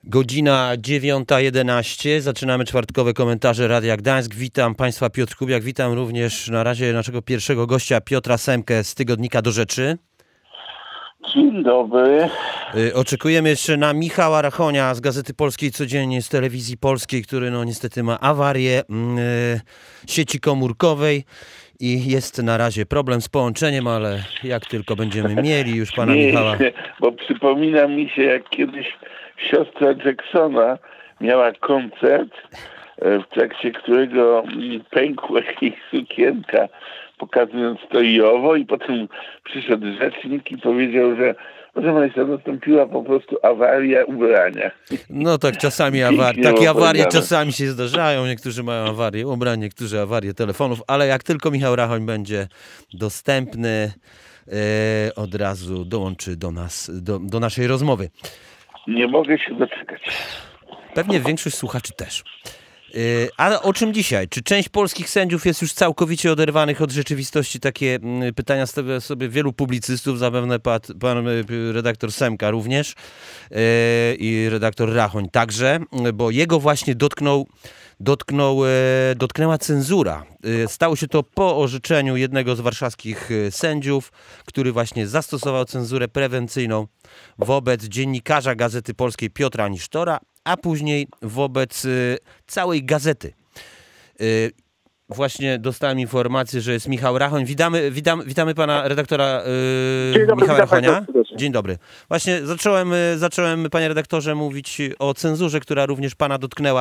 Godzina 9:11. Zaczynamy czwartkowe komentarze Radia Gdańsk. Witam Państwa, Piotr Kubiak. Witam również na razie naszego pierwszego gościa, Piotra Semkę z tygodnika Do Rzeczy. Dzień dobry. Oczekujemy jeszcze na Michała Rachonia z Gazety Polskiej Codziennie, z Telewizji Polskiej, który niestety ma awarię sieci komórkowej i jest na razie problem z połączeniem, ale jak tylko będziemy mieli już pana Michała... Bo przypomina mi się, jak kiedyś siostra Jacksona miała koncert, w trakcie którego pękła jej sukienka, pokazując to i owo, i potem przyszedł rzecznik i powiedział, że proszę Państwa, nastąpiła po prostu awaria ubrania. No tak, czasami takie awarie czasami się zdarzają. Niektórzy mają awarię ubrań, niektórzy awarię telefonów, ale jak tylko Michał Rachoń będzie dostępny, od razu dołączy do nas, do naszej rozmowy. Nie mogę się doczekać. Pewnie większość słuchaczy też. Ale o czym dzisiaj? Czy część polskich sędziów jest już całkowicie oderwanych od rzeczywistości? Takie pytania stawia sobie wielu publicystów, zapewne pan redaktor Semka również i redaktor Rachoń także, bo jego właśnie dotknęła cenzura. Stało się to po orzeczeniu jednego z warszawskich sędziów, który właśnie zastosował cenzurę prewencyjną wobec dziennikarza Gazety Polskiej Piotra Nisztora, a później wobec całej gazety. Właśnie dostałem informację, że jest Michał Rachoń. Witamy pana redaktora Michała Rachonia. Dzień dobry. Właśnie zacząłem, panie redaktorze, mówić o cenzurze, która również pana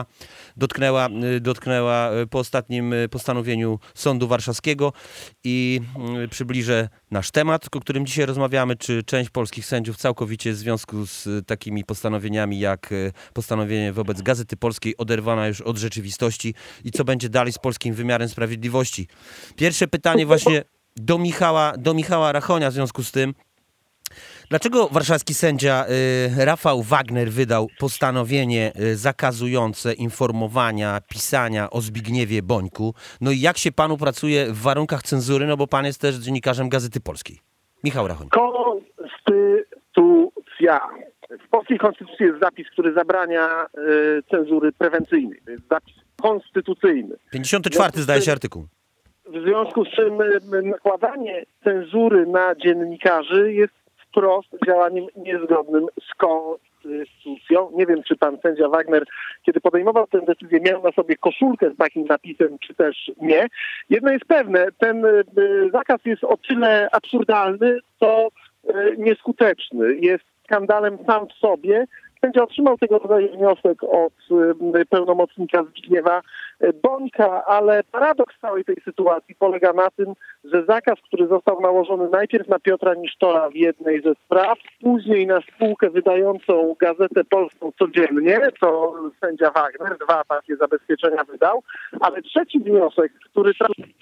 dotknęła po ostatnim postanowieniu Sądu Warszawskiego i przybliżę nasz temat, o którym dzisiaj rozmawiamy, czy część polskich sędziów całkowicie w związku z takimi postanowieniami jak postanowienie wobec Gazety Polskiej oderwana już od rzeczywistości i co będzie dalej z polskim wymiarem sprawiedliwości. Pierwsze pytanie właśnie do Michała Rachonia w związku z tym. Dlaczego warszawski sędzia Rafał Wagner wydał postanowienie zakazujące informowania, pisania o Zbigniewie Bońku? No i jak się panu pracuje w warunkach cenzury, no bo pan jest też dziennikarzem Gazety Polskiej. Michał Rachoń. Konstytucja. W polskiej konstytucji jest zapis, który zabrania cenzury prewencyjnej. To jest zapis konstytucyjny. 54 zdaje się artykuł. W związku z czym nakładanie cenzury na dziennikarzy jest wprost działaniem niezgodnym z konstytucją. Nie wiem, czy pan sędzia Wagner, kiedy podejmował tę decyzję, miał na sobie koszulkę z takim napisem, czy też nie. Jedno jest pewne, ten zakaz jest o tyle absurdalny, co nieskuteczny. Jest skandalem sam w sobie. Sędzia otrzymał tego rodzaju wniosek od pełnomocnika Zbigniewa Bońka, ale paradoks całej tej sytuacji polega na tym, że zakaz, który został nałożony najpierw na Piotra Nisztora w jednej ze spraw, później na spółkę wydającą Gazetę Polską Codziennie, to sędzia Wagner 2 takie zabezpieczenia wydał, ale trzeci wniosek, który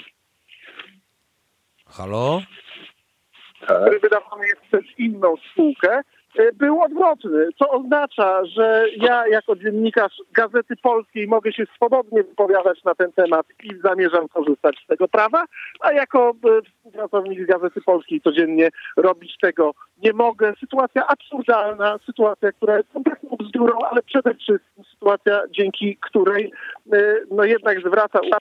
Halo? który wydawany jest przez inną spółkę, był odwrotny, co oznacza, że ja jako dziennikarz Gazety Polskiej mogę się swobodnie wypowiadać na ten temat i zamierzam korzystać z tego prawa, a jako pracownik Gazety Polskiej Codziennie robić tego nie mogę. Sytuacja absurdalna, sytuacja, która jest kompletną bzdurą, ale przede wszystkim sytuacja, dzięki której jednak zwraca uwagę.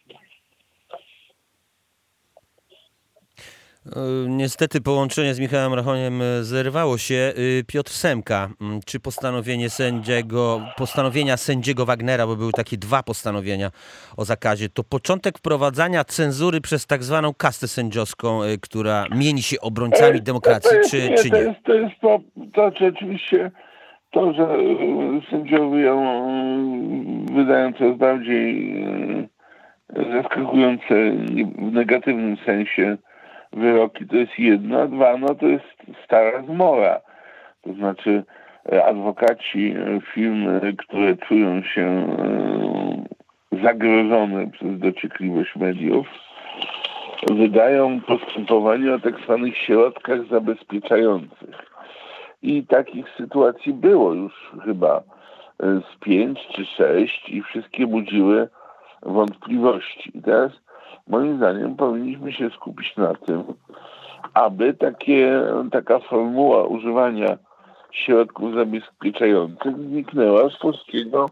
Niestety połączenie z Michałem Rachoniem zerwało się. Piotr Semka, czy postanowienia sędziego Wagnera, bo były takie 2 postanowienia o zakazie, to początek wprowadzania cenzury przez tak zwaną kastę sędziowską, która mieni się obrońcami demokracji, czy nie? To rzeczywiście to, że sędziowie wydają coraz bardziej zaskakujące w negatywnym sensie wyroki, to jest jedno, a 2, to jest stara zmora. To znaczy adwokaci firm, które czują się zagrożone przez dociekliwość mediów, wydają postępowanie o tak zwanych środkach zabezpieczających. I takich sytuacji było już chyba z 5 czy 6 i wszystkie budziły wątpliwości. I teraz moim zdaniem powinniśmy się skupić na tym, aby taka formuła używania środków zabezpieczających zniknęła z polskiego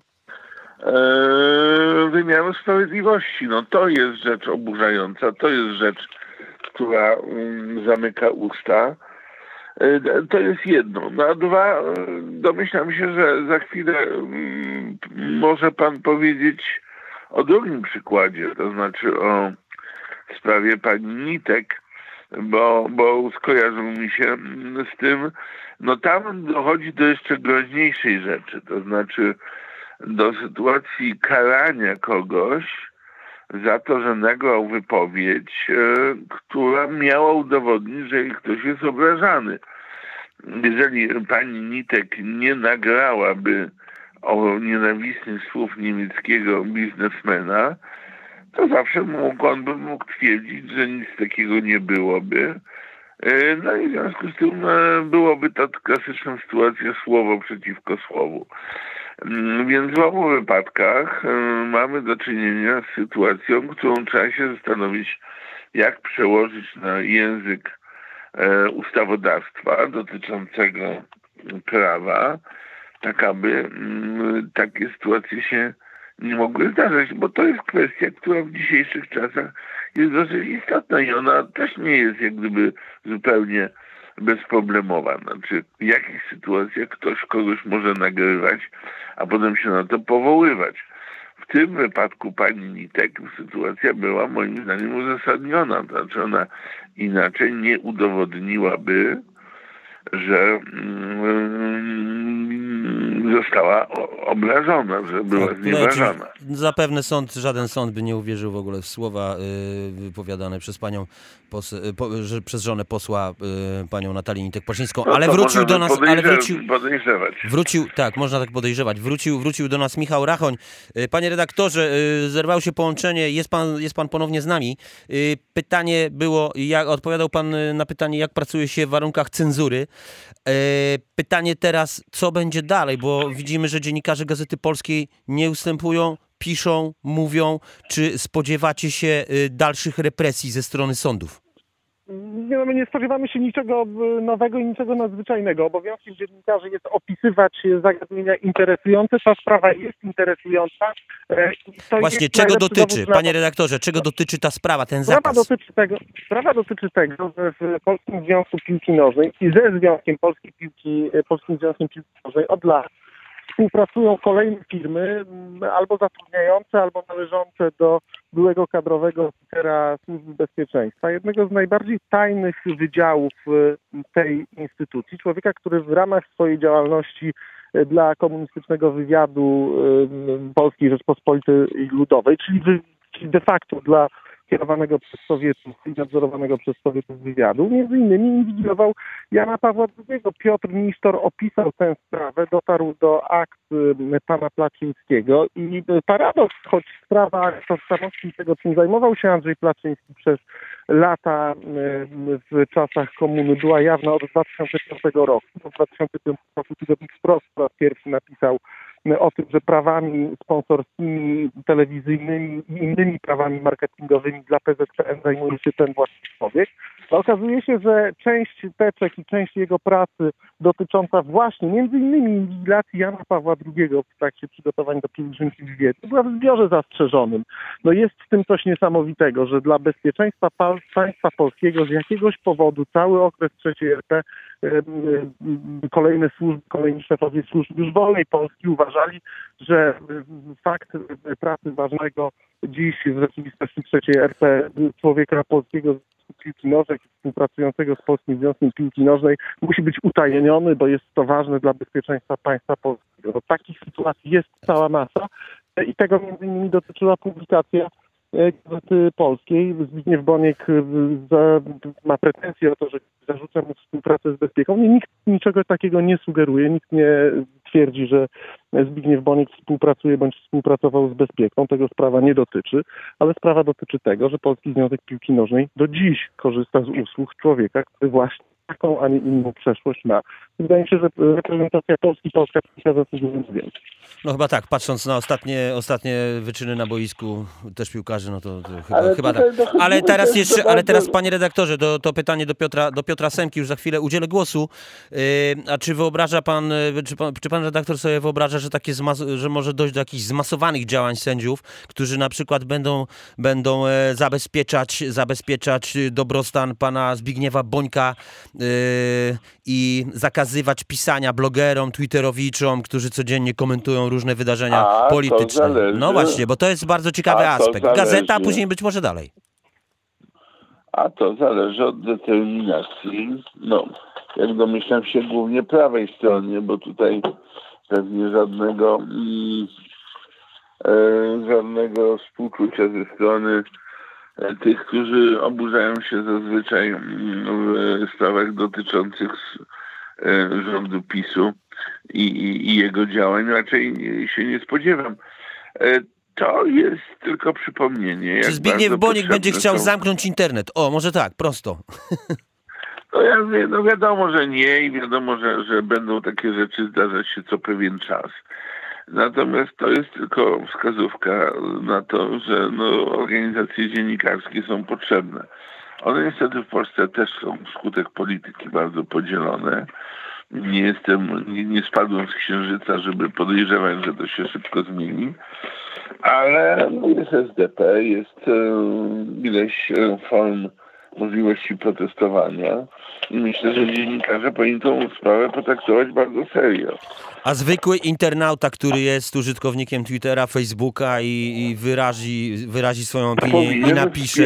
wymiaru sprawiedliwości. No to jest rzecz oburzająca, to jest rzecz, która zamyka usta. To jest jedno. No a dwa, domyślam się, że za chwilę może pan powiedzieć o drugim przykładzie, to znaczy o sprawie pani Nitek, bo skojarzył mi się z tym. No tam dochodzi do jeszcze groźniejszej rzeczy, to znaczy do sytuacji karania kogoś za to, że nagrał wypowiedź, która miała udowodnić, że ktoś jest obrażany. Jeżeli pani Nitek nie nagrałaby o nienawistnych słów niemieckiego biznesmena, to zawsze on by mógł twierdzić, że nic takiego nie byłoby. No i w związku z tym byłoby to klasyczna sytuacja słowo przeciwko słowu. Więc w obu wypadkach mamy do czynienia z sytuacją, którą trzeba się zastanowić, jak przełożyć na język ustawodawstwa dotyczącego prawa, tak aby takie sytuacje się nie mogły zdarzać, bo to jest kwestia, która w dzisiejszych czasach jest dosyć istotna i ona też nie jest jak gdyby zupełnie bezproblemowa. Znaczy, w jakich sytuacjach ktoś kogoś może nagrywać, a potem się na to powoływać. W tym wypadku pani Nitek sytuacja była moim zdaniem uzasadniona. To znaczy ona inaczej nie udowodniłaby, że została obrażona, że była znieważona. Zapewne żaden sąd by nie uwierzył w ogóle w słowa wypowiadane przez panią, przez żonę posła, panią Natalię Nitek-Płaszczyńską, no ale wrócił do nas, podejrzewać. Wrócił, tak, można tak podejrzewać. Wrócił do nas Michał Rachoń. Panie redaktorze, zerwało się połączenie, jest pan ponownie z nami. Pytanie było, odpowiadał pan na pytanie, jak pracuje się w warunkach cenzury. Pytanie teraz, co będzie dalej, bo widzimy, że dziennikarze Gazety Polskiej nie ustępują, piszą, mówią. Czy spodziewacie się dalszych represji ze strony sądów? My nie spodziewamy się niczego nowego i niczego nadzwyczajnego. Obowiązkiem dziennikarzy jest opisywać zagadnienia interesujące. Ta sprawa jest interesująca. Właśnie, czego dotyczy, panie redaktorze, czego dotyczy ta sprawa, ten zakaz? Sprawa dotyczy tego, że w Polskim Związku Piłki Nożnej i ze Związkiem Polskim Związkiem Piłki Nożnej od lat współpracują kolejne firmy, albo zatrudniające, albo należące do byłego kadrowego oficera Służby Bezpieczeństwa, jednego z najbardziej tajnych wydziałów tej instytucji, człowieka, który w ramach swojej działalności dla komunistycznego wywiadu Polskiej Rzeczpospolitej Ludowej, czyli de facto dla kierowanego przez Sowietów i nadzorowanego przez Sowietów wywiadu, między innymi inwigilował Jana Pawła II. Piotr Nisztor opisał tę sprawę, dotarł do akt pana Placzyńskiego i paradoks, choć sprawa tożsamości tego, czym zajmował się Andrzej Placzyński przez lata w czasach komuny, była jawna od 2005 roku. W 2005 roku tygodnik Wprost po raz pierwszy napisał o tym, że prawami sponsorskimi, telewizyjnymi i innymi prawami marketingowymi dla PZPN zajmuje się ten właśnie człowiek. A okazuje się, że część teczek i część jego pracy dotycząca właśnie między innymi inwigilacji Jana Pawła II w trakcie przygotowań do pielgrzymki w Wiedniu była w zbiorze zastrzeżonym. No jest w tym coś niesamowitego, że dla bezpieczeństwa państwa polskiego z jakiegoś powodu cały okres III RP kolejni szefowie służb już wolnej Polski uważali, że fakt pracy ważnego dziś w rzeczywistości III RP człowieka polskiego z piłki nożnej, współpracującego z Polskim Związkiem Piłki Nożnej musi być utajniony, bo jest to ważne dla bezpieczeństwa państwa polskiego. No, takich sytuacji jest cała masa i tego między innymi dotyczyła publikacja Gazety Polskiej. Zbigniew Boniek ma pretensje o to, że zarzuca mu współpracę z Bezpieką. Nikt niczego takiego nie sugeruje, nikt nie twierdzi, że Zbigniew Boniek współpracuje bądź współpracował z Bezpieką. Tego sprawa nie dotyczy, ale sprawa dotyczy tego, że Polski Związek Piłki Nożnej do dziś korzysta z usług człowieka, który właśnie taką, a nie inną przeszłość ma. Wydaje mi się, że reprezentacja Polski, polska piłka zasługuje na więcej. No chyba tak, patrząc na ostatnie wyczyny na boisku też piłkarzy, no to chyba tak. Ale teraz, panie redaktorze, to pytanie do Piotra Semki, już za chwilę udzielę głosu. A czy wyobraża pan, czy pan redaktor sobie wyobraża, że że może dojść do jakichś zmasowanych działań sędziów, którzy na przykład będą zabezpieczać dobrostan pana Zbigniewa Bońka i zakazywać pisania blogerom, twitterowiczom, którzy codziennie komentują różne wydarzenia polityczne. No właśnie, bo to jest bardzo ciekawy aspekt. Gazeta, a później być może dalej. A to zależy od determinacji, jak domyślam się, głównie prawej stronie, bo tutaj pewnie żadnego współczucia ze strony tych, którzy oburzają się zazwyczaj w sprawach dotyczących rządu PiS-u i jego działań raczej się nie spodziewam. To jest tylko przypomnienie. Czy Zbigniew Bonik będzie chciał zamknąć internet? O, może tak, prosto. No wiadomo, że nie i wiadomo, że będą takie rzeczy zdarzać się co pewien czas. Natomiast to jest tylko wskazówka na to, że organizacje dziennikarskie są potrzebne. One niestety w Polsce też są wskutek polityki bardzo podzielone. Nie spadłem z księżyca, żeby podejrzewać, że to się szybko zmieni. Ale jest SDP, jest ileś form możliwości protestowania i myślę, że dziennikarze powinni tą sprawę potraktować bardzo serio. A zwykły internauta, który jest użytkownikiem Twittera, Facebooka i wyrazi swoją opinię i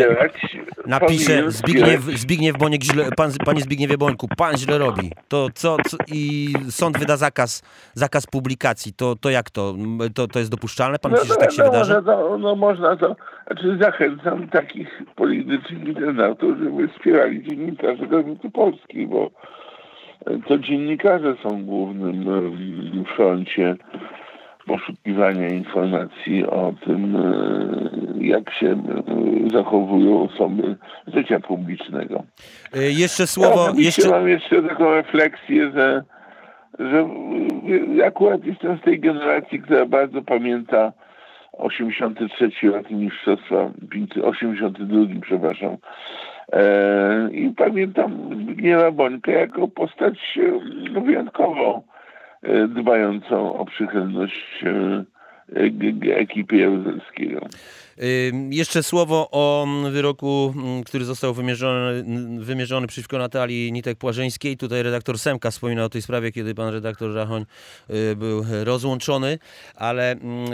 napisze Zbigniew Boniek źle, panie Zbigniewie Bońku, pan źle robi. To co i sąd wyda zakaz publikacji. To jak to? To jest dopuszczalne? Pan myśli, że tak się wydarzy? Można to. Zachęcam takich politycznych internautów, żeby wspierali dziennikarzy Gazety Polskiej, bo to dziennikarze są głównym w froncie poszukiwania informacji o tym, jak się zachowują osoby życia publicznego. Jeszcze słowo... Mam jeszcze taką refleksję, że akurat jestem z tej generacji, która bardzo pamięta 83 rok mistrzostwa, 82, przepraszam. I pamiętam Zbigniewa Bońka jako postać wyjątkowo dbającą o przychylność ekipy Jaruzelskiego. Jeszcze słowo o wyroku, który został wymierzony przeciwko Natalii Nitek-Płażyńskiej. Tutaj redaktor Semka wspominał o tej sprawie, kiedy pan redaktor Rachoń był rozłączony, ale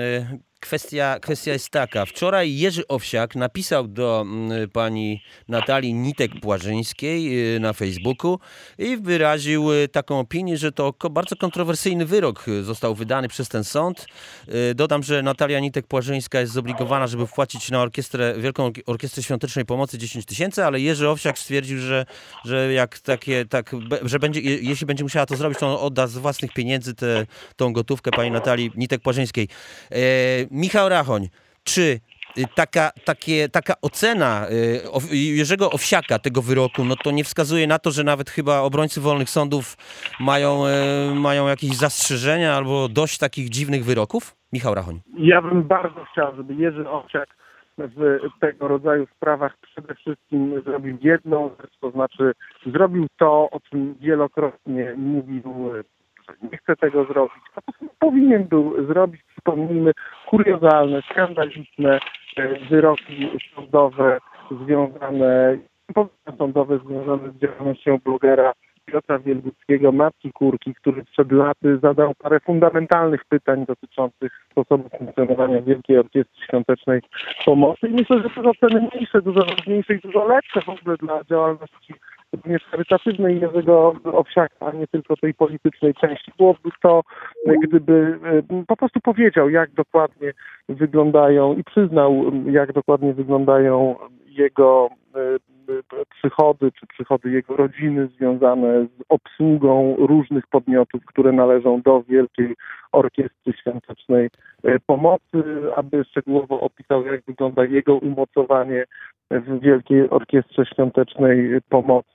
kwestia jest taka. Wczoraj Jerzy Owsiak napisał do pani Natalii Nitek-Płażyńskiej na Facebooku i wyraził taką opinię, że to bardzo kontrowersyjny wyrok został wydany przez ten sąd. Dodam, że Natalia Nitek-Płażyńska jest zobligowana, żeby wpłacić na Wielką Orkiestrę Świątecznej Pomocy 10 000, ale Jerzy Owsiak stwierdził, że jeśli będzie musiała to zrobić, to on odda z własnych pieniędzy tą gotówkę pani Natalii Nitek-Płażyńskiej. Michał Rachoń, czy taka ocena Jerzego Owsiaka tego wyroku, to nie wskazuje na to, że nawet chyba obrońcy wolnych sądów mają jakieś zastrzeżenia albo dość takich dziwnych wyroków? Michał Rachoń. Ja bym bardzo chciał, żeby Jerzy Owsiak w tego rodzaju sprawach przede wszystkim zrobił jedną rzecz, to znaczy zrobił to, o czym wielokrotnie mówił, że nie chce tego zrobić, a powinien był zrobić, przypomnijmy, kuriozalne, skandaliczne wyroki sądowe związane z działalnością blogera Piotra Wielguckiego, Marki Kurki, który przed laty zadał parę fundamentalnych pytań dotyczących sposobu funkcjonowania Wielkiej Orkiestry Świątecznej Pomocy. I myślę, że te oceny mniejsze, dużo ważniejsze i dużo lepsze w ogóle dla działalności również charytatywnej Jerzego Owsiaka, a nie tylko tej politycznej części. Byłoby to, gdyby po prostu powiedział, jak dokładnie wyglądają i przyznał, jak dokładnie wyglądają jego przychody, czy przychody jego rodziny związane z obsługą różnych podmiotów, które należą do Wielkiej Orkiestry Świątecznej Pomocy, aby szczegółowo opisał, jak wygląda jego umocowanie w Wielkiej Orkiestrze Świątecznej Pomocy,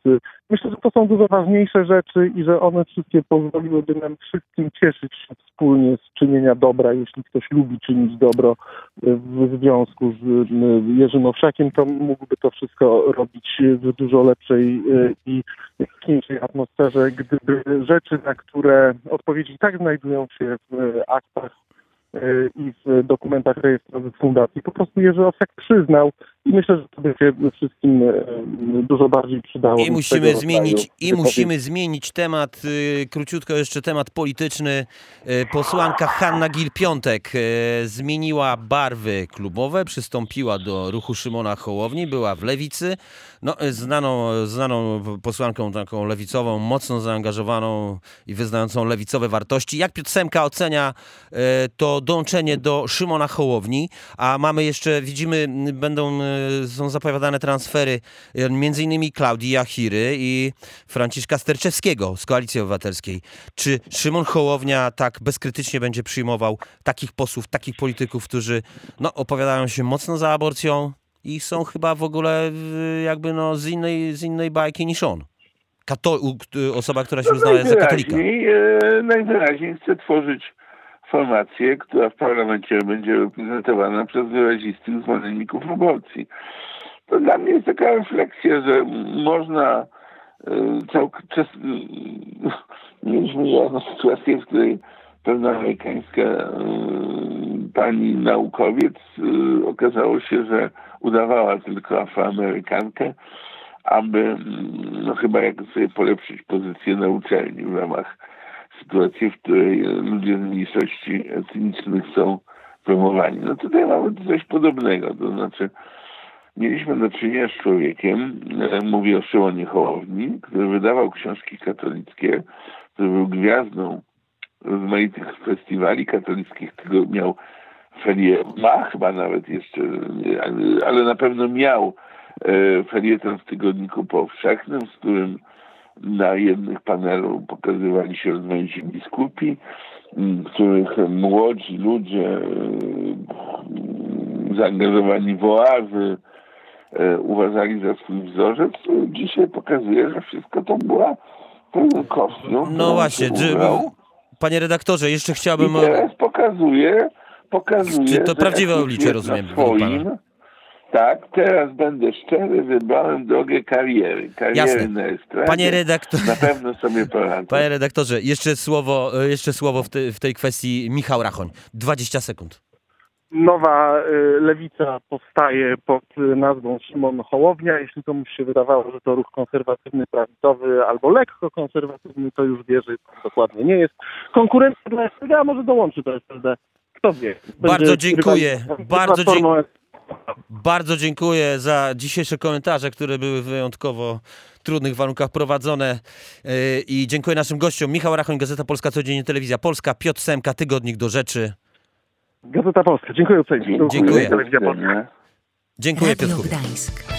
Myślę, że to są dużo ważniejsze rzeczy i że one wszystkie pozwoliłyby nam wszystkim cieszyć się wspólnie z czynienia dobra. Jeśli ktoś lubi czynić dobro w związku z Jerzym Owsiakiem, to mógłby to wszystko robić w dużo lepszej i piękniejszej atmosferze, gdyby rzeczy, na które odpowiedzi tak znajdują się w aktach i w dokumentach rejestrowych fundacji, po prostu Jerzy Owsiak przyznał i myślę, że to by się wszystkim dużo bardziej przydało. Musimy zmienić temat, króciutko jeszcze temat polityczny. Posłanka Hanna Gill-Piątek zmieniła barwy klubowe, przystąpiła do ruchu Szymona Hołowni, była w Lewicy, no, znaną posłanką taką lewicową, mocno zaangażowaną i wyznającą lewicowe wartości. Jak Piotr Semka ocenia to dołączenie do Szymona Hołowni, a mamy jeszcze, widzimy, są zapowiadane transfery między innymi Klaudii Jachiry i Franciszka Sterczewskiego z Koalicji Obywatelskiej. Czy Szymon Hołownia tak bezkrytycznie będzie przyjmował takich posłów, takich polityków, którzy opowiadają się mocno za aborcją i są chyba w ogóle jakby z innej bajki niż on? Osoba, która się uznaje za katolika. Najwyraźniej chce tworzyć formację, która w parlamencie będzie reprezentowana przez wyrazistych zwolenników aborcji. To dla mnie jest taka refleksja, że można mieliśmy jedną sytuację, w której pewna amerykańska pani naukowiec okazało się, że udawała tylko Afroamerykankę, aby chyba jak sobie polepszyć pozycję na uczelni w ramach sytuacji, w której ludzie z mniejszości etnicznych są promowani. No tutaj mamy coś podobnego, to znaczy mieliśmy do czynienia z człowiekiem, mówię o Szymonie Hołowni, który wydawał książki katolickie, który był gwiazdą rozmaitych festiwali katolickich, który miał ma chyba nawet jeszcze, ale na pewno miał felieton w Tygodniku Powszechnym, z którym na jednych panelu pokazywali się rozmaici biskupi, których młodzi ludzie zaangażowani w oazy uważali za swój wzorzec. Dzisiaj pokazuje, że wszystko to była pełen kostium. No właśnie, panie redaktorze, jeszcze chciałbym... I teraz pokazuje, czy to prawdziwe oblicze, rozumiem, pana? Tak, teraz będę szczery, wybrałem drogę kariery. Jasne. Na estradzie. Panie redaktorze, na pewno sobie poradzę. Panie redaktorze, jeszcze słowo w tej kwestii. Michał Rachoń. 20 sekund. Nowa lewica powstaje pod nazwą Szymon Hołownia. Jeśli komuś się wydawało, że to ruch konserwatywny, prawicowy albo lekko konserwatywny, to już wie, że dokładnie nie jest. Konkurencja dla SLD, a może dołączy do SLD. Kto wie. Bardzo dziękuję. Bardzo dziękuję za dzisiejsze komentarze, które były w wyjątkowo trudnych warunkach prowadzone i dziękuję naszym gościom. Michał Rachoń, Gazeta Polska, Codziennie Telewizja Polska, Piotr Semka, Tygodnik do Rzeczy. Gazeta Polska. Dziękuję uprzejmie. Dziękuję. Dziękuję, Piotrku. Radio Gdańsk.